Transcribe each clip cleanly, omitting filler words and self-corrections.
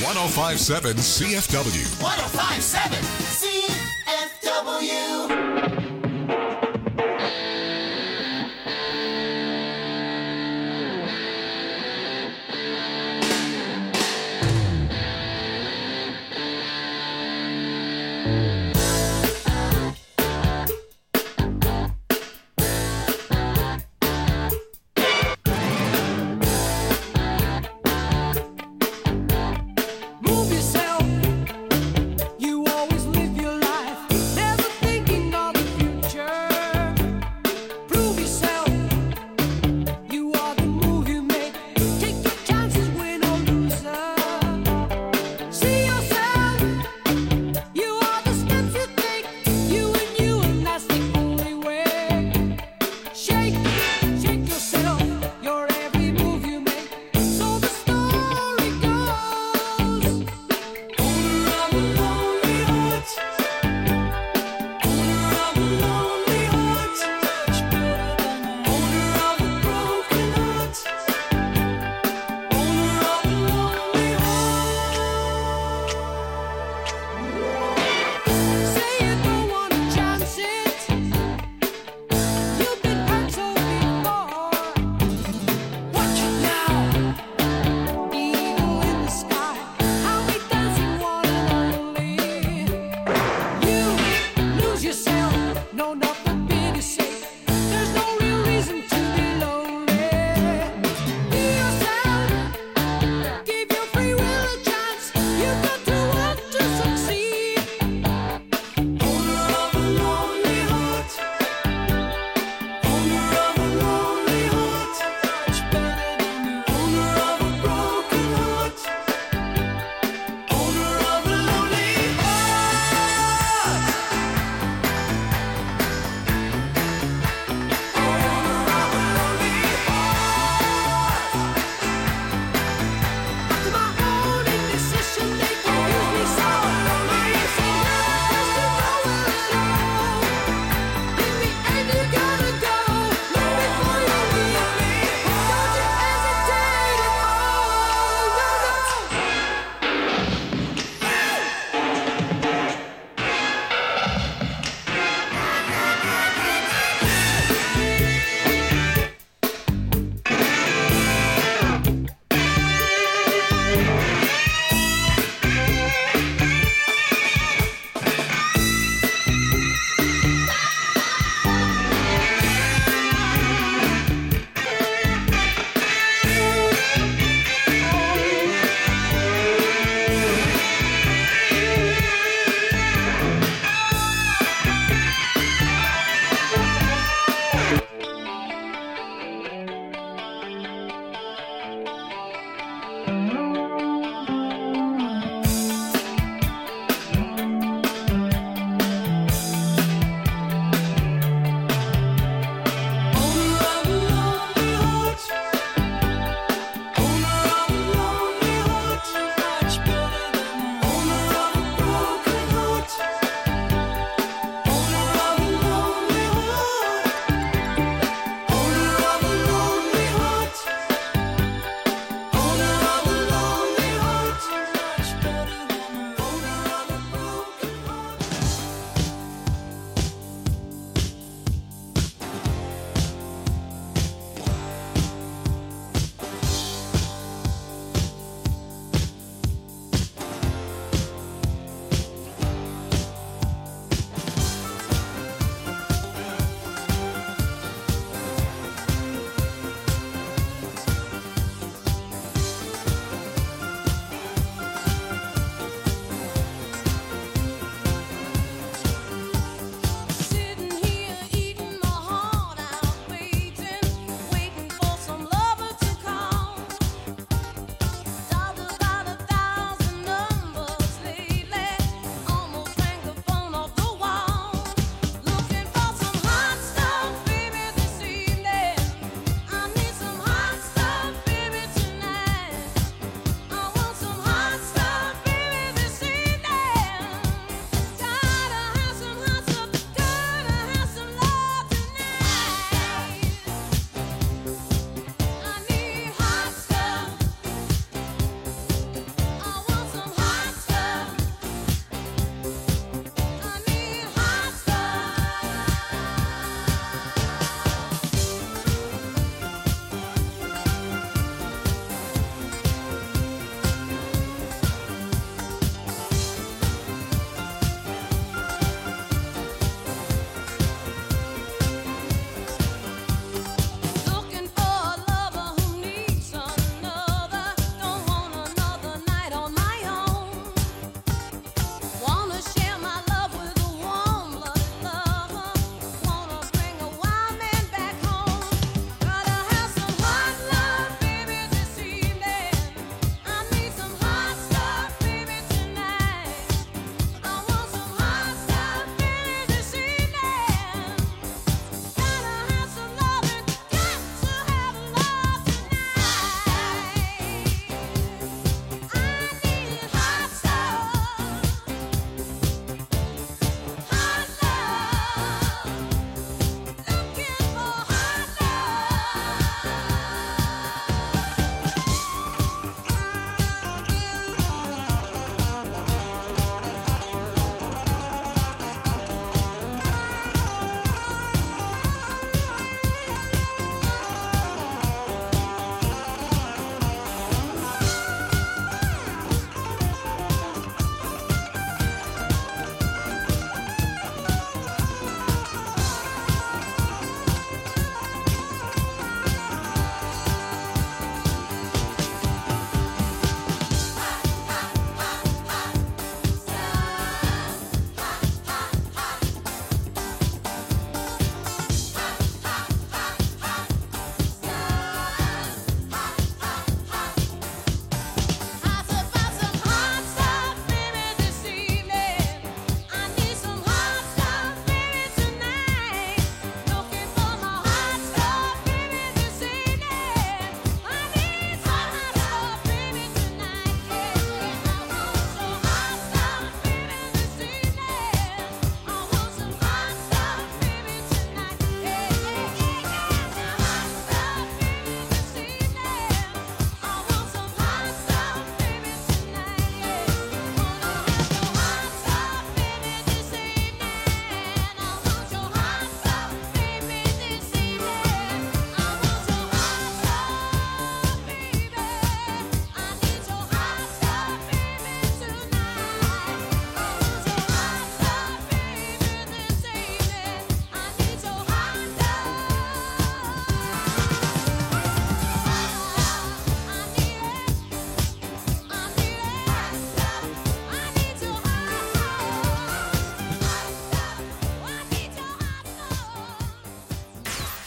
1057 CFW. 1057 CFW. Move yourself. You always live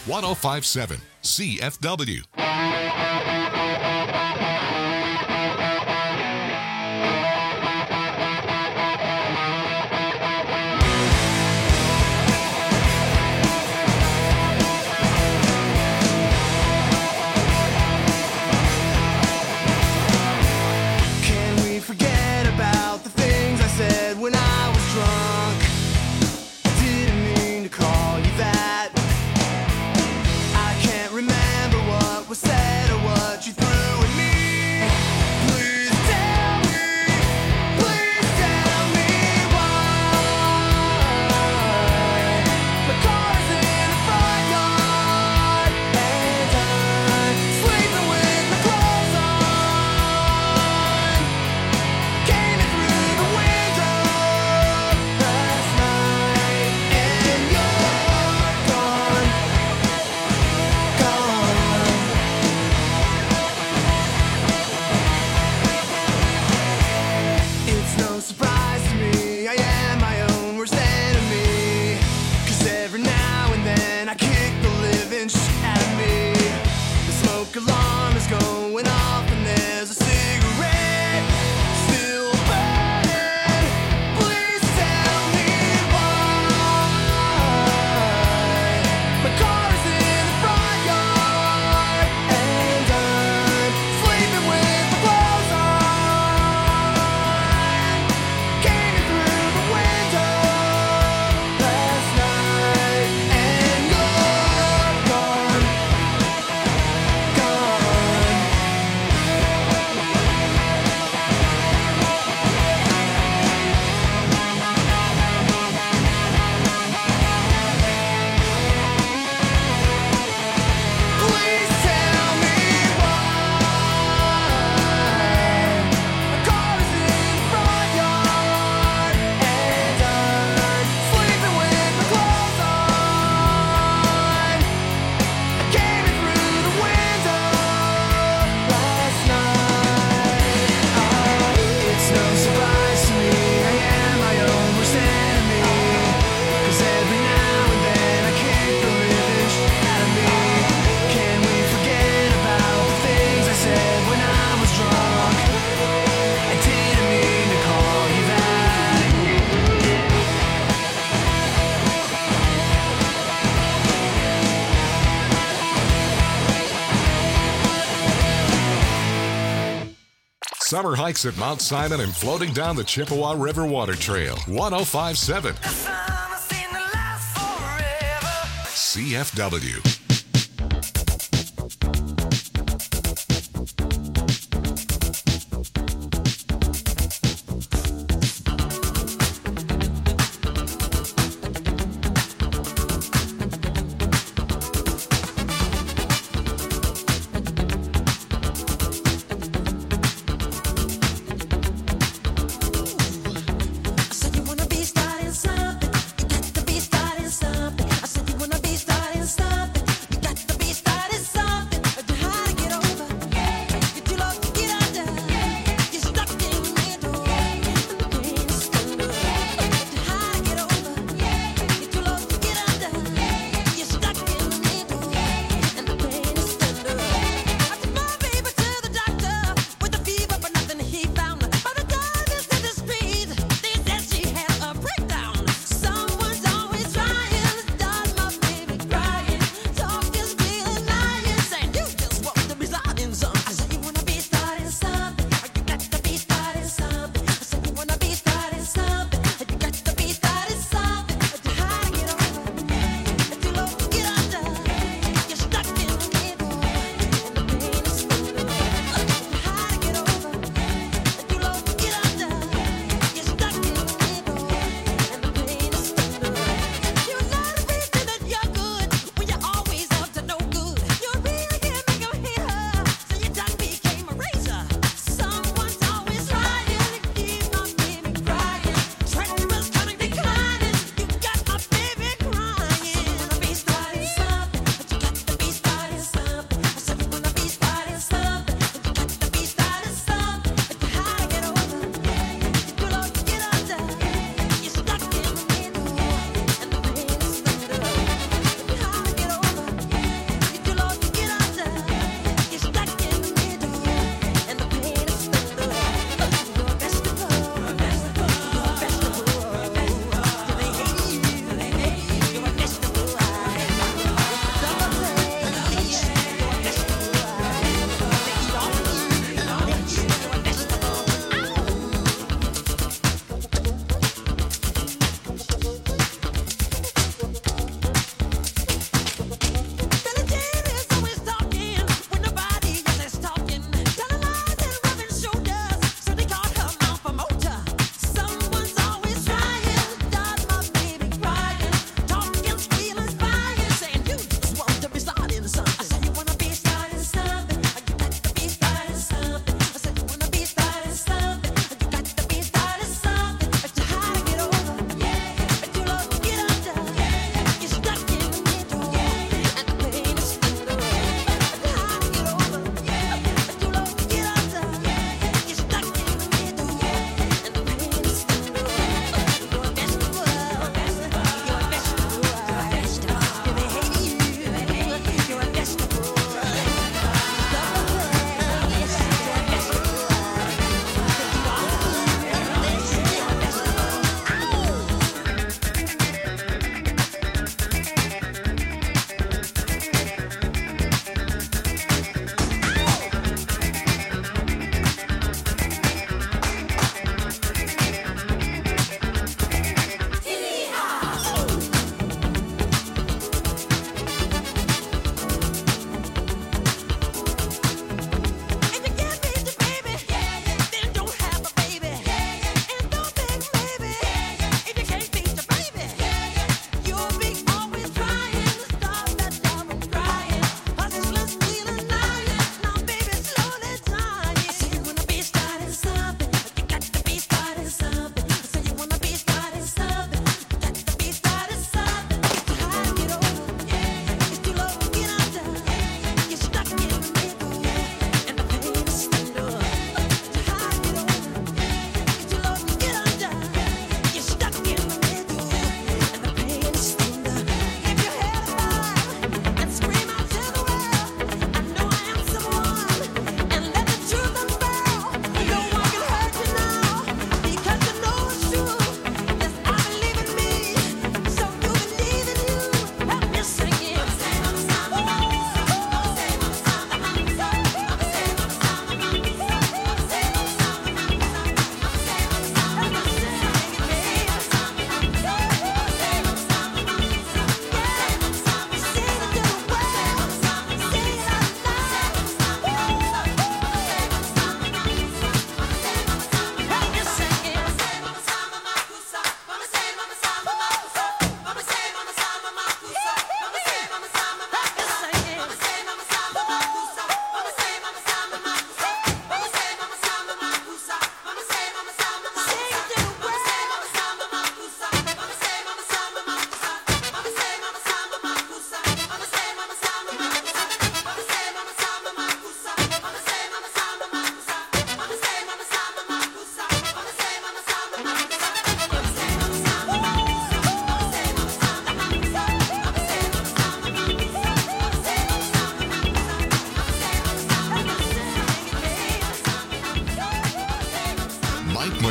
1057 CFW. When I was drunk, I didn't mean to call you that. I can't remember what was said or what you threw at me. Please tell me why. My car's in the front yard and I'm sleeping with my clothes on. Came in through the window last night and you're gone. It's no surprise to me, I am my own worst enemy. 'Cause every now and then I kick the living shit out of me. The smoke alarm is going off and there's a cigarette still burning. Please tell me why. My car's in the front yard and I'm sleeping with my clothes on. Came in through the window last night and you're gone. Please tell me why. My car is in the front yard and I'm sleeping with my clothes on. I came in through the window last night. It's no surprise to me, I am my own worst enemy. 'Cause every now and then I kick the living shit out of me. Can we forget about the things I said when I was drunk? I didn't mean to call you that. Summer hikes at Mount Simon and floating down the Chippewa River Water Trail. 1057 CFW. I said you wanna be starting something. You got to be starting something. I said you wanna be starting something.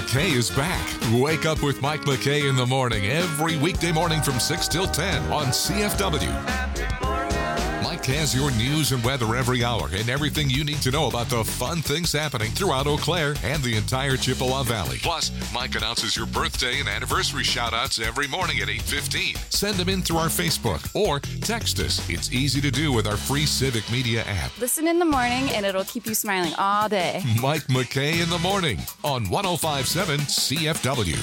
McKay is back. Wake up with Mike McKay in the morning every weekday morning from 6 till 10 on CFW. Mike has your news and weather every hour and everything you need to know about the fun things happening throughout Eau Claire and the entire Chippewa Valley. Plus, Mike announces your birthday and anniversary shout-outs every morning at 8:15. Send them in through our Facebook or text us. It's easy to do with our free Civic Media app. Listen in the morning and it'll keep you smiling all day. Mike McKay in the morning on 105.7 CFW.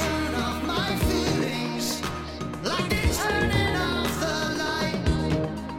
Like they're turning off the light.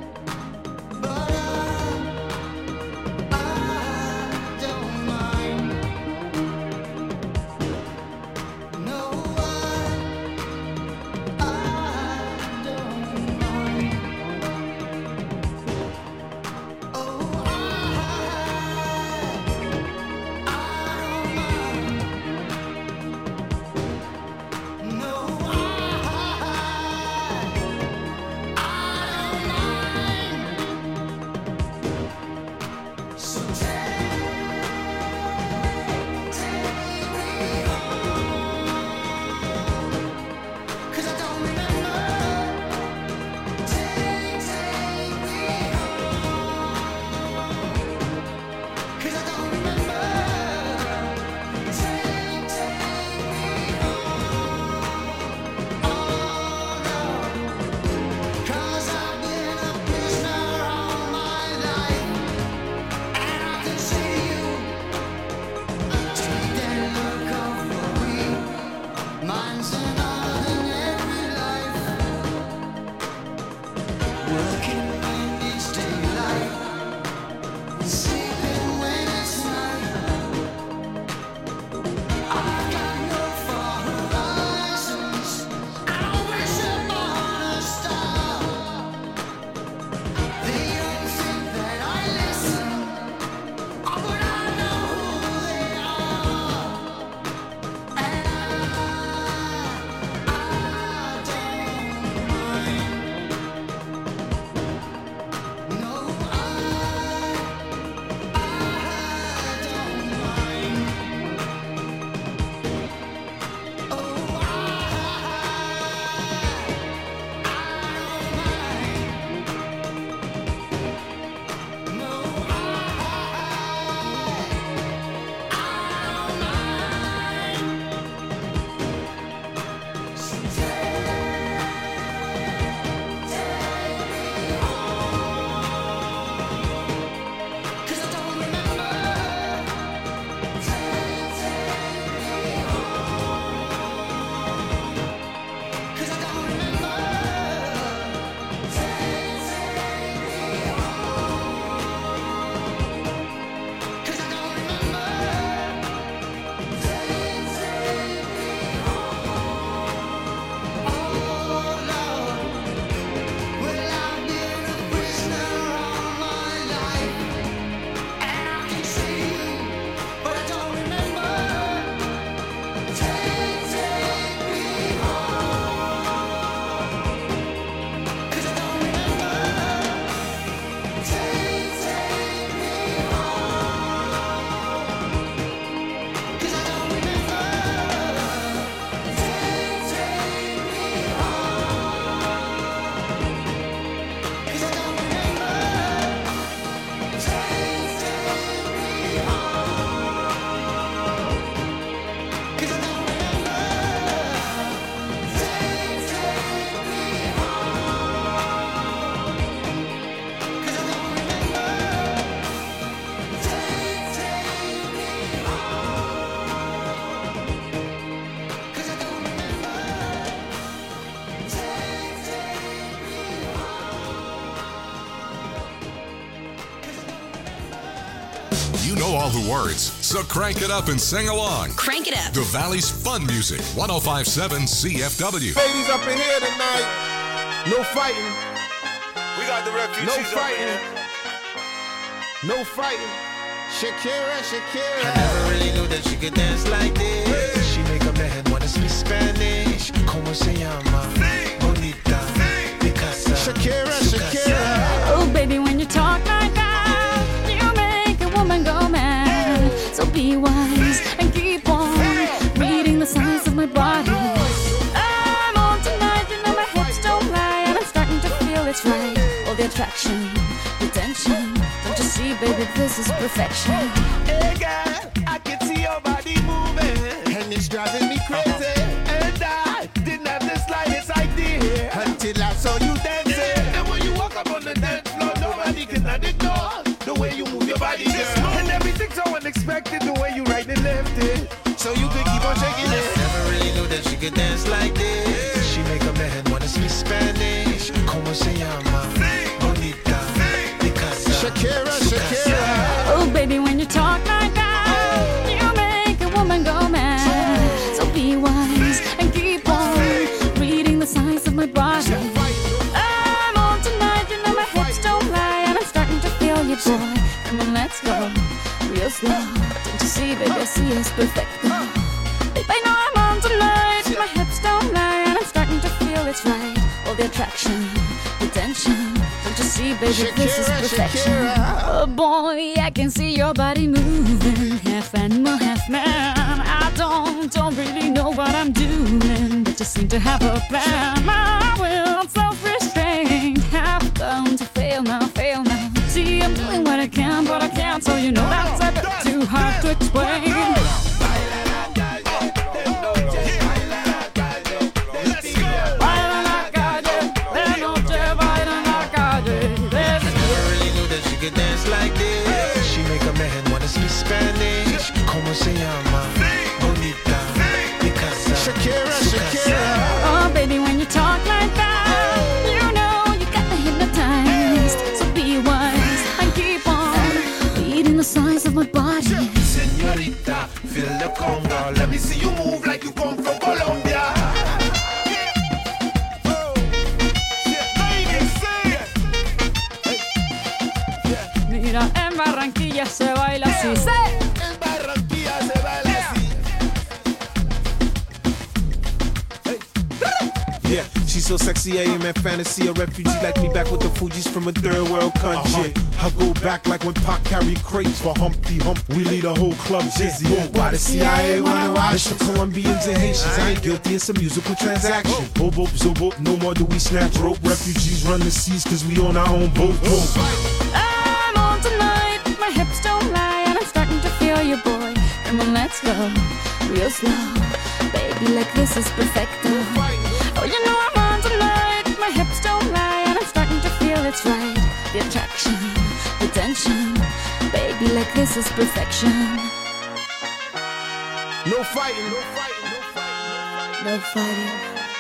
You know all the words, so crank it up and sing along. Crank it up. The Valley's fun music, 105.7 CFW. Ladies up in here tonight. No fighting. We got the refugees No up fighting. here. No fighting. Shakira, I Shakira. never really knew that she could dance like this. She make a man wanna speak Spanish. Como se llama? Bonita. Picasa. Shakira, Shakira. Oh, baby, when you talk like that, you make a woman go mad. So be wise and keep on reading the signs of my body. I'm on tonight, you know my hips don't lie, and I'm starting to feel it's right. All the attraction, the tension. Don't you see, baby, this is perfection. Hey girl, I can see your body moving, and it's driving me crazy. And I didn't have the slightest idea until I saw you dancing. And when you walk up on the dance floor, nobody can ignore the way you move your body, girl. And everything's so unexpected, the way you right and left it, so you could keep on shaking it. Never really knew that she could dance like this. She make a man wanna speak Spanish. Como se llama? Bonita. Picasa. Shakira, Shakira. Oh, baby, when you talk like that, you make a woman go mad. So be wise and keep on reading the signs of my body. I'm on tonight, you know my hips don't lie, and I'm starting to feel you, boy. Come on, let's go real slow. Don't you see, baby, I see it's perfect. Babe, I know I'm on tonight, my hips don't lie, and I'm starting to feel it's right. All the attraction, the tension. Don't you see, baby, this is Shakira, perfection. Shakira. Oh boy, I can see your body moving, half animal, half man. I don't really know what I'm doing, but just seem to have a plan. My will, self-restraint, have come to fail now, fail now. See, I'm doing what I can, but I can't, so you know that's a bit too hard to explain. Baila la calle, de noche, baila la calle. Never really knew that she could dance like this. She make a man wanna speak Spanish. Como se llama? Bonita. Picasa. Shakira, Shakira. Oh, baby, when you talk like that, you know you got me hypnotized. So be wise and keep on reading the signs of my body. Señorita, feel the conga. Let me see you move like you come from Colombia. Mira, en Barranquilla se baila así. ¡Sí! En Barranquilla se baila así. Yeah, she's so sexy, I am in fantasy. A refugee like me back with the Fugees from a third world country. I go back like when Pac carried crates for Humpty Hump. We lead a whole club dizzy. Why the CIA wanna watch the Colombians and Haitians? I ain't guilty, it's a musical transaction. Bobo, zobo, no more do we snatch rope. Refugees run the seas cause we on our own boat. I'm on tonight, my hips don't lie, and I'm starting to feel you, boy. Come on, let's go real slow. Baby, like this is perfecto. Oh, you know I'm on tonight, my hips don't lie, and I'm starting to feel it's right. The attraction, the tension. Baby, like this is perfection. No fighting, no fighting, no fighting. No fighting.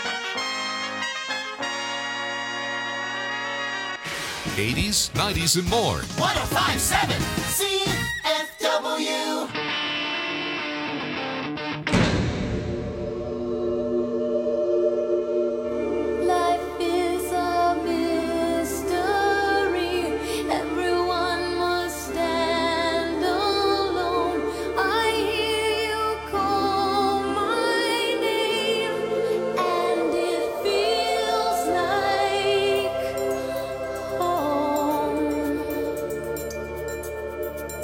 80s, 90s, and more. 1057 CFW. Life is a mystery. Everyone must stand alone. I hear you call my name, and it feels like home.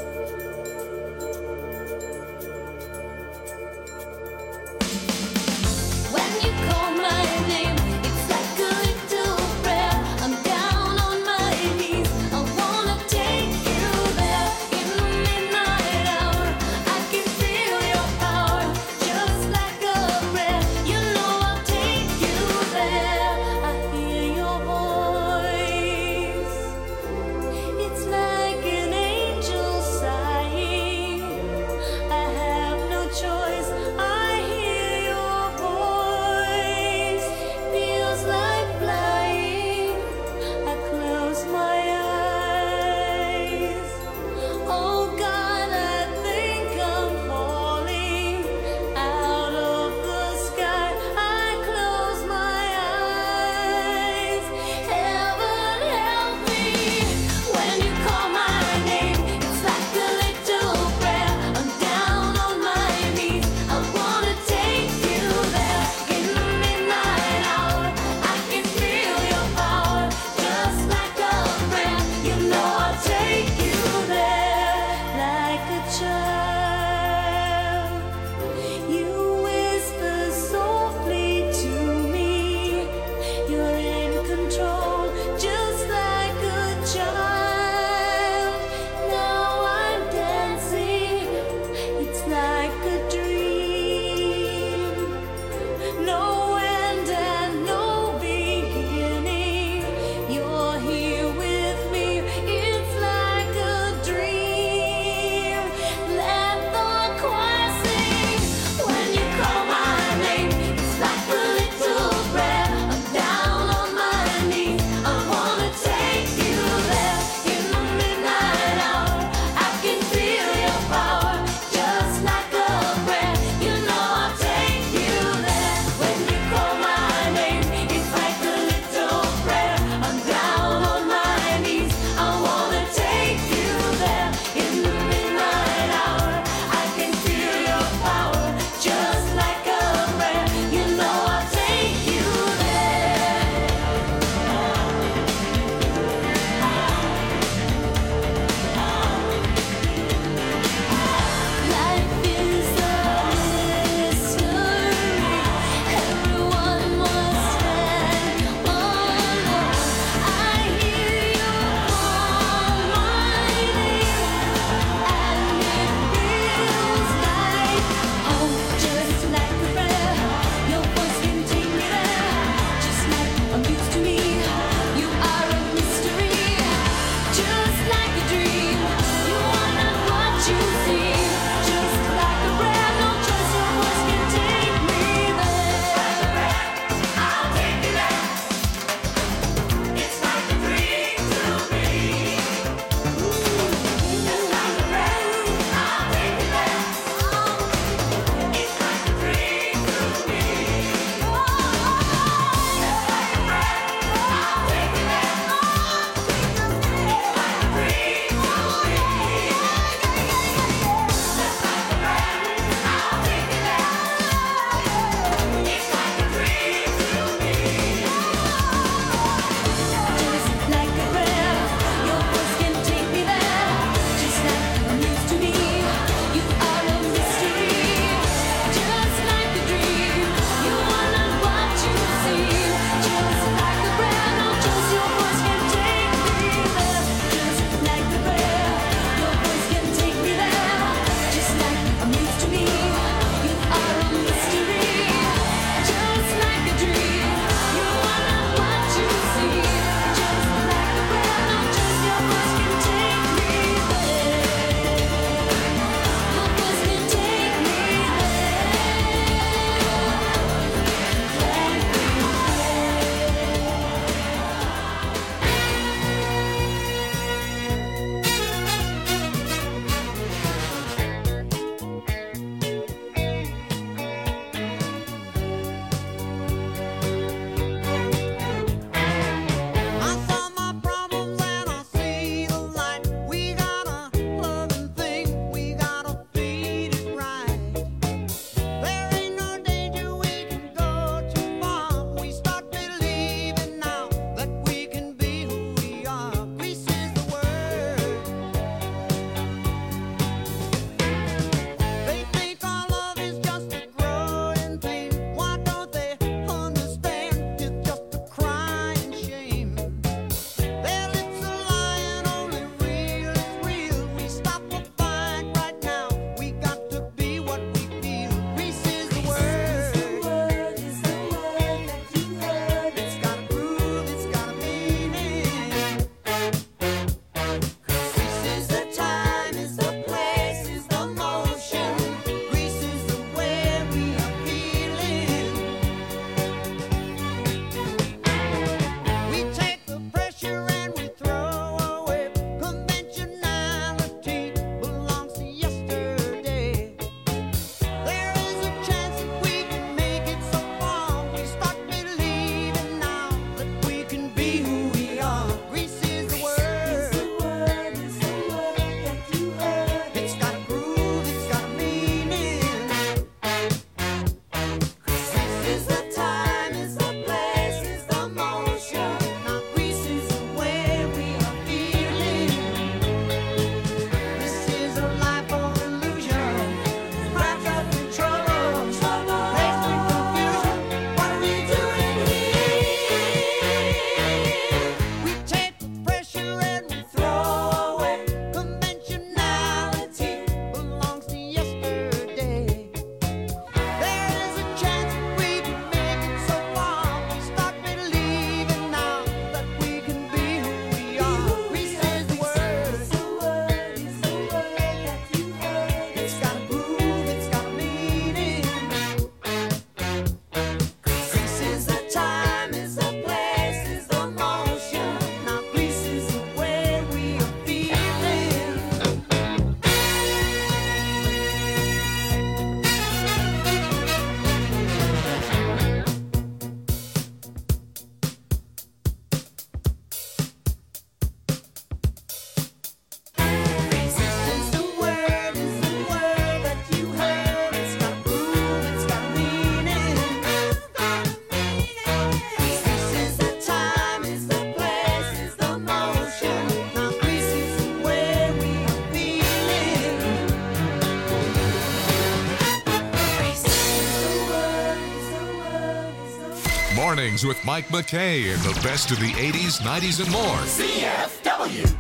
Mornings with Mike McKay and the best of the 80s, 90s, and more. CFW.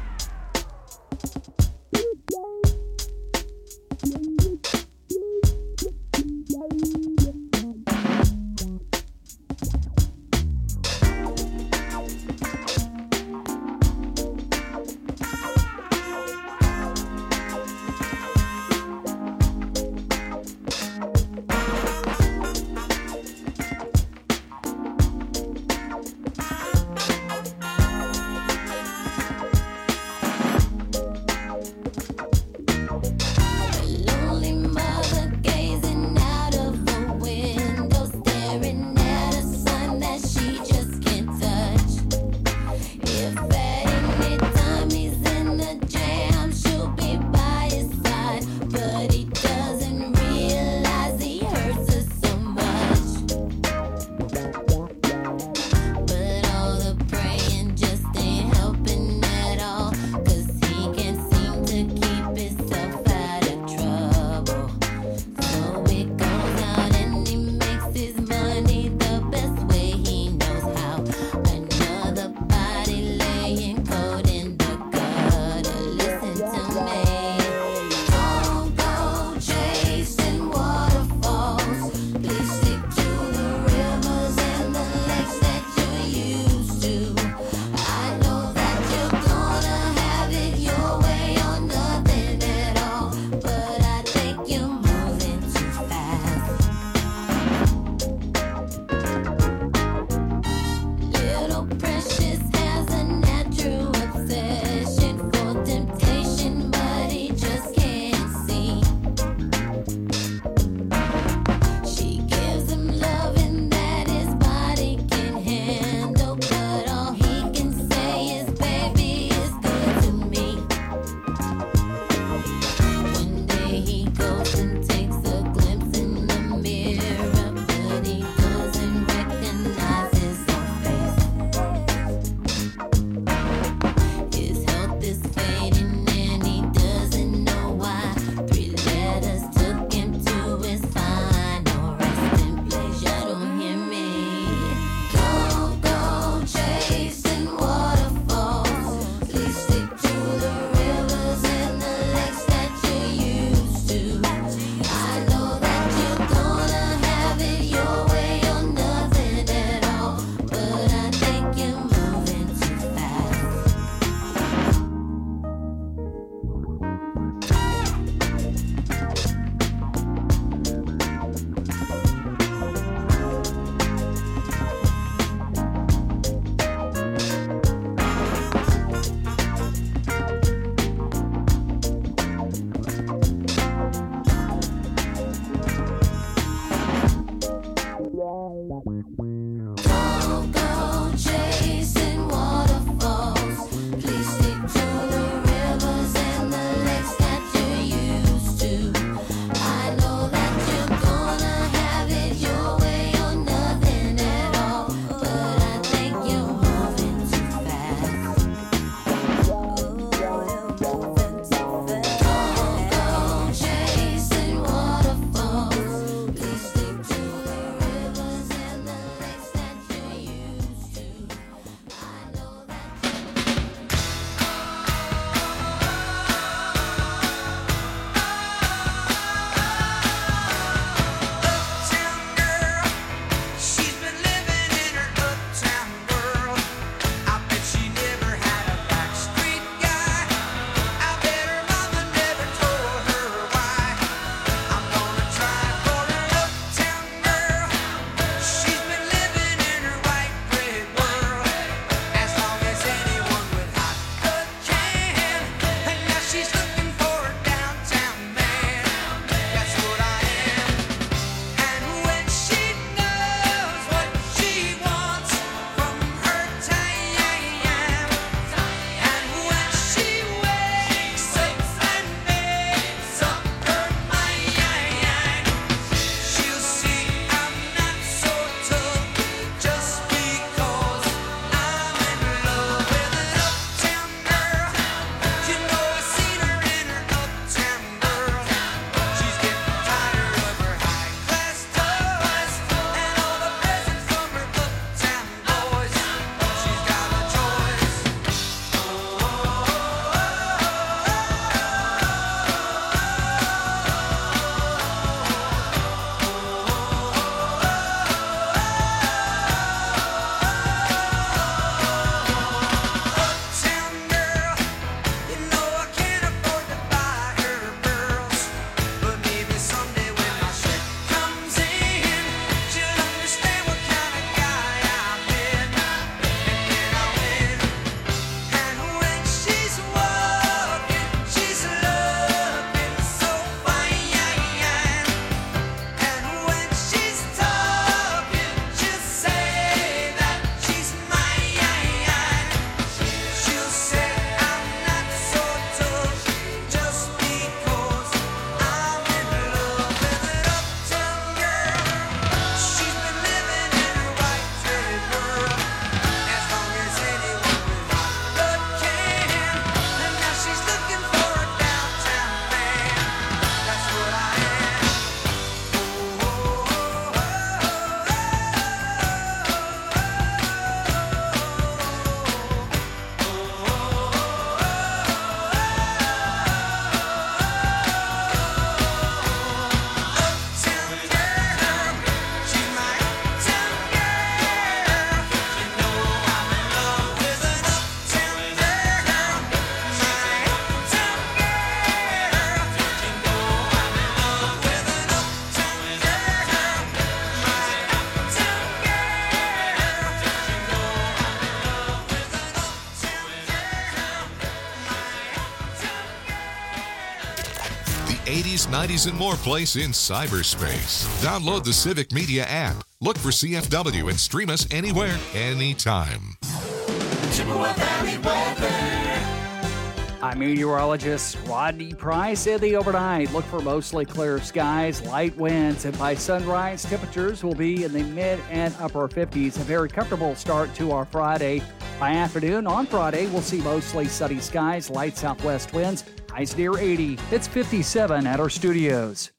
80s, 90s, and more place in cyberspace. Download the Civic Media app. Look for CFW and stream us anywhere, anytime. Chippewa Valley weather. I'm meteorologist Rodney Price. In the overnight, look for mostly clear skies, light winds, and by sunrise, temperatures will be in the mid and upper 50s. A very comfortable start to our Friday. By afternoon on Friday, we'll see mostly sunny skies, light southwest winds, highs near 80. It's 57 at our studios.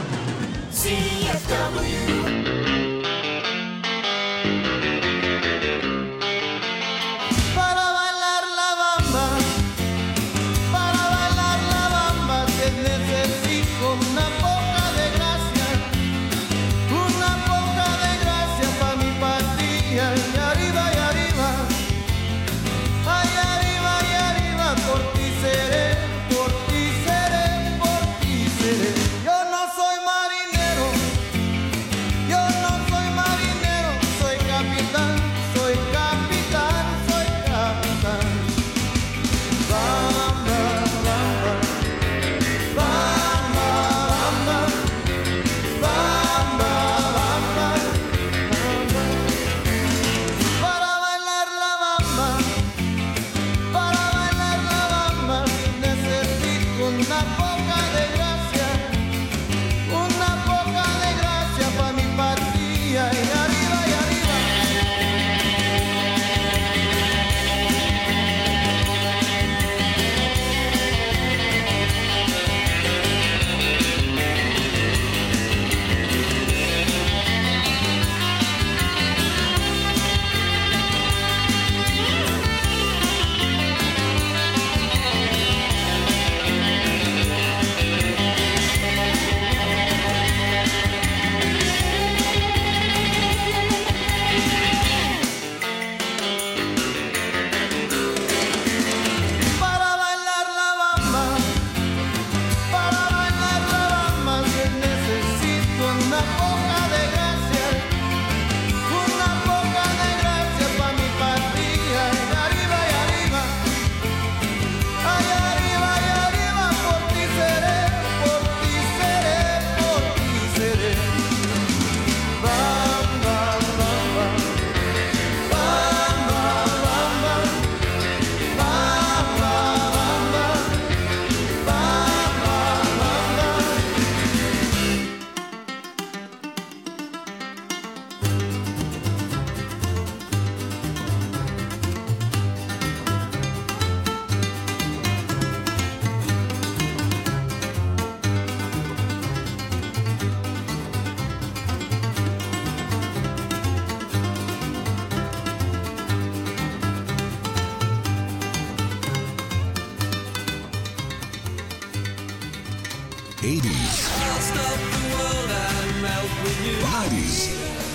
CFW. Bodies,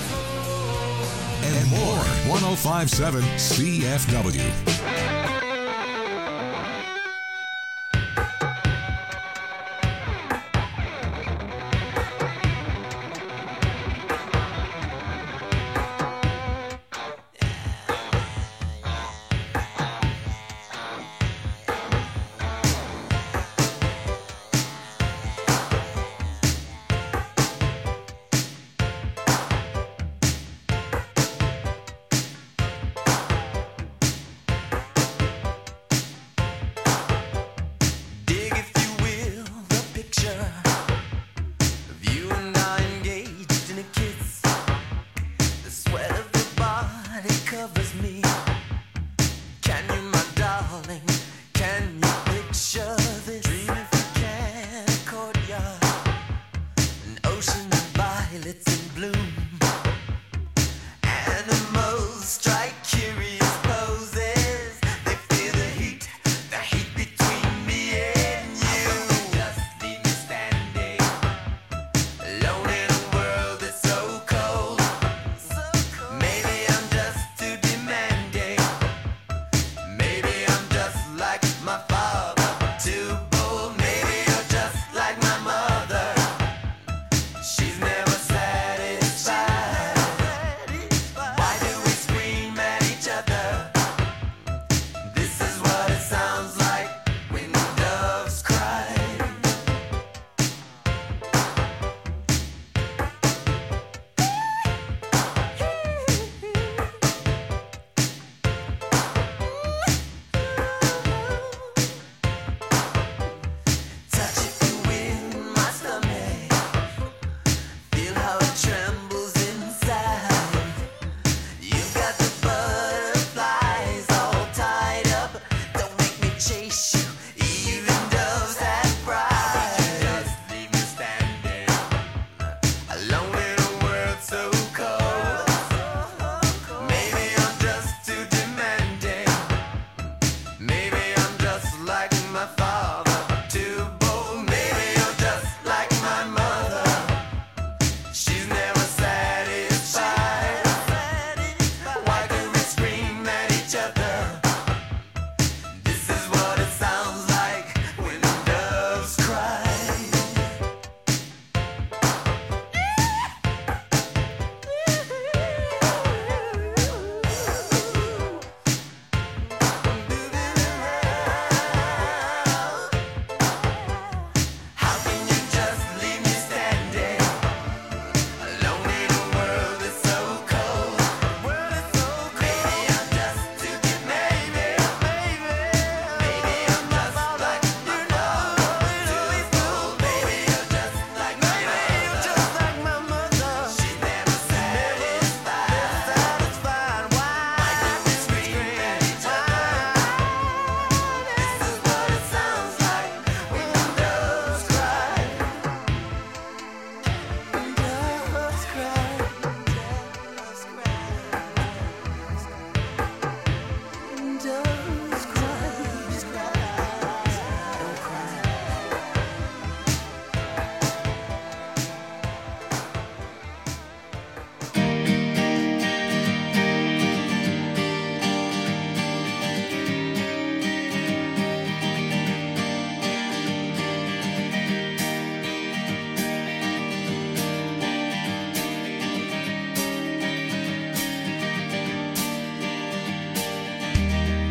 and more. 105.7 CFW.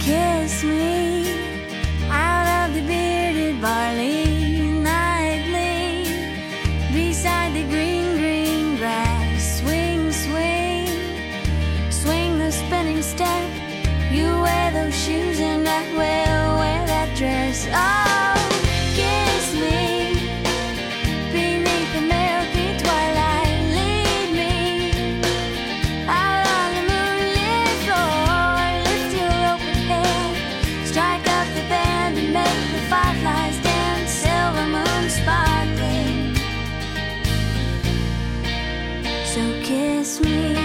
Kiss me out of the bearded barley nightly, beside the green, green grass. Swing, swing, swing the spinning step. You wear those shoes and I will wear that dress. Oh, kiss me beneath the milky twilight. Lead me out on the moonlit floor. Lift your open head, strike up the band and make the fireflies dance. Silver moon sparkling. So kiss me.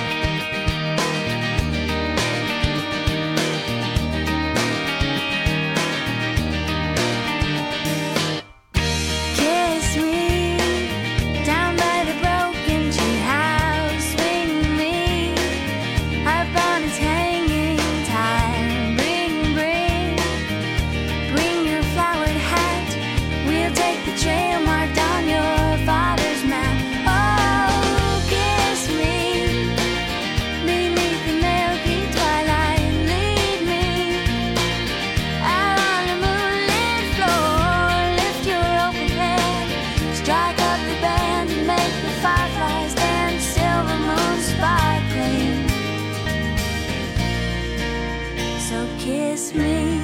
Kiss me down by the broken tree house. Swing me up on its hanging time. Bring your flowered hat. We'll take the trail marked on your father's map. Oh, kiss me beneath the milky twilight. Lead me out on the moonlit floor. Lift your open head, strike up the band and make the fireflies dance. Silver moon sparkling. So kiss me.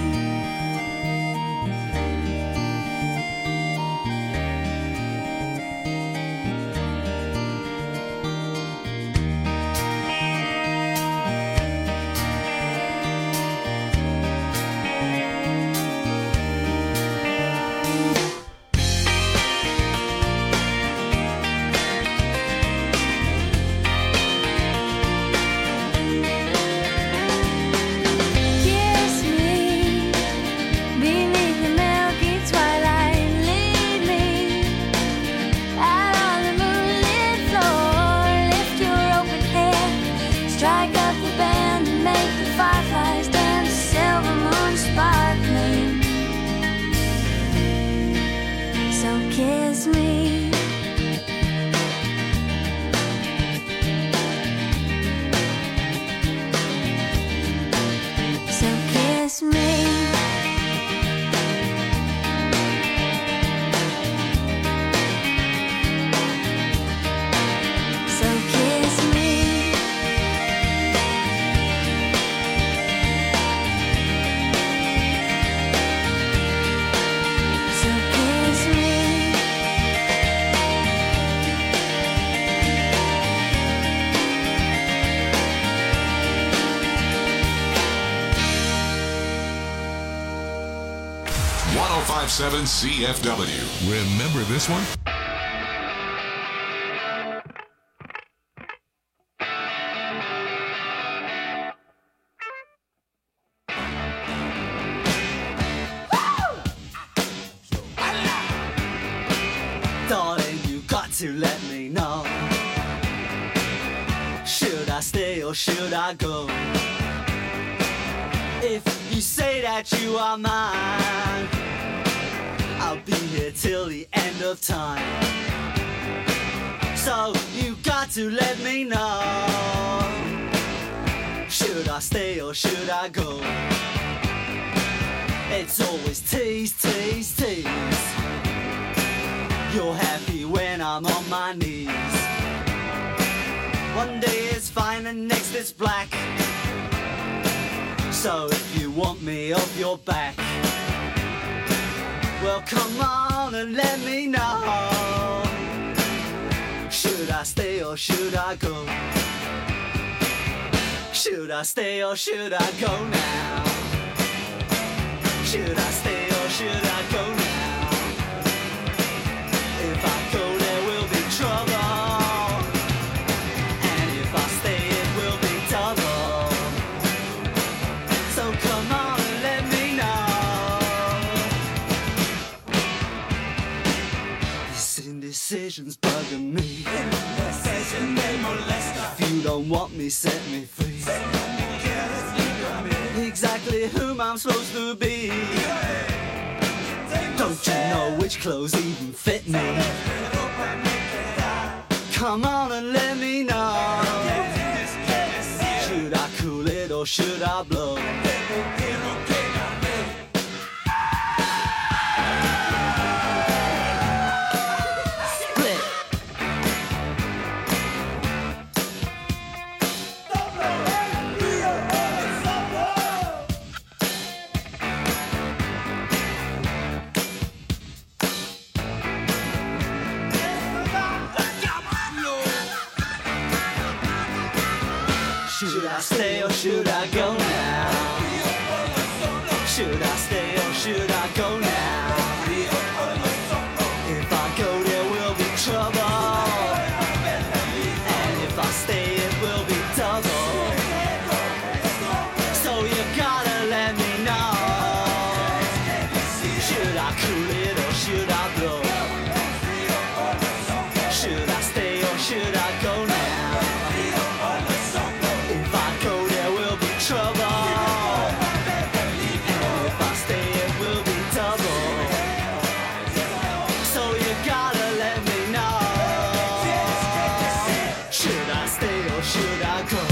Kiss me beneath the milky twilight. Lead me out on the moonlit floor. Lift your open head, strike up the band and make the fireflies dance. Silver moon sparkling. So kiss me. So kiss me. So kiss me. So kiss me. 1057 CFW. Remember this one? Darling, you got to let me know. Should I stay or should I go? If you say that you are mine, I'll be here till the end of time. So you got to let me know. Should I stay or should I go? It's always tease, tease, tease. You're happy when I'm on my knees. One day it's fine and next it's black. So if you want me off your back, well come on and let me know. Should I stay or should I go? Should I stay or should I go now? Should I stay or should I go now? If I go there will be trouble, and if I stay it will be double. So come on and let me know. This indecision's bugging me. If you don't want me, set me free. Exactly whom I'm supposed to be. Don't you know which clothes even fit me? Come on and let me know. Should I cool it or should I blow? Should I stay or should I go now? Should I stay or should I go now? If I go there will be trouble, and if I stay it will be double. So you gotta let me know. Should I cool it or should I blow? Should I stay or should I go now? If I go there will be trouble, and if I stay it will be double. So you gotta let me know. Should I stay or should I go?